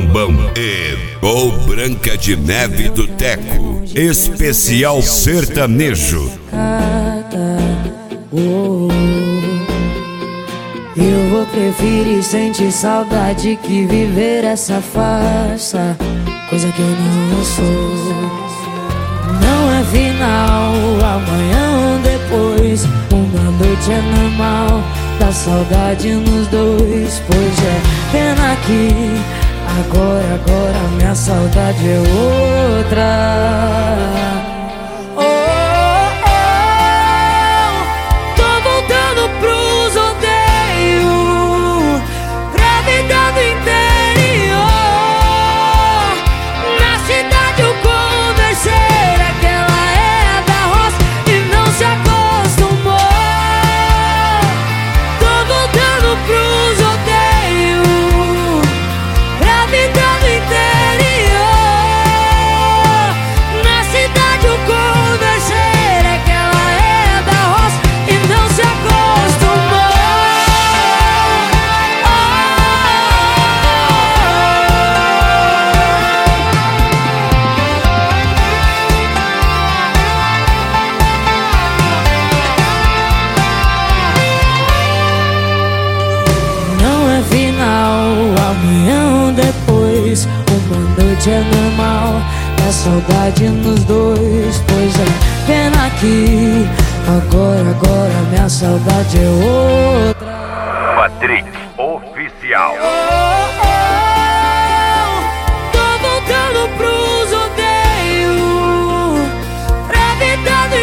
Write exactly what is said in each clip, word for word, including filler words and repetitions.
Bambam e Gol Branca de Neve do Teco, especial sertanejo. Eu vou preferir sentir saudade que viver essa farsa, coisa que eu não sou. Não é final, amanhã ou depois, uma noite é normal, dá saudade nos dois. Pois é, pena que agora, agora minha saudade é outra. Depois, uma noite é normal, dá saudade nos dois. Pois é, pena que agora, agora minha saudade é outra. Patrick Oficial. Oh, oh, tô voltando pros rodeios, pra vida do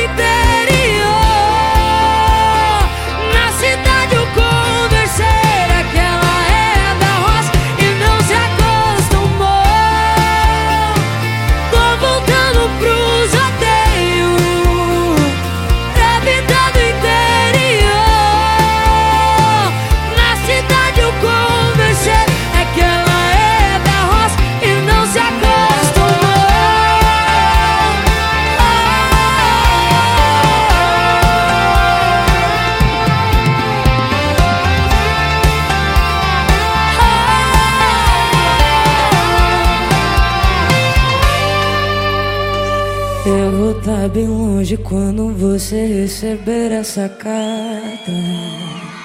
interior. Na cidade eu conversei, aquela é da roça e não se acostumou. Tô voltando pros rodeios, pra vida do interior. Na cidade eu conversei, aquela é da roça e não se acostumou. Eu vou estar bem longe quando você receber essa carta.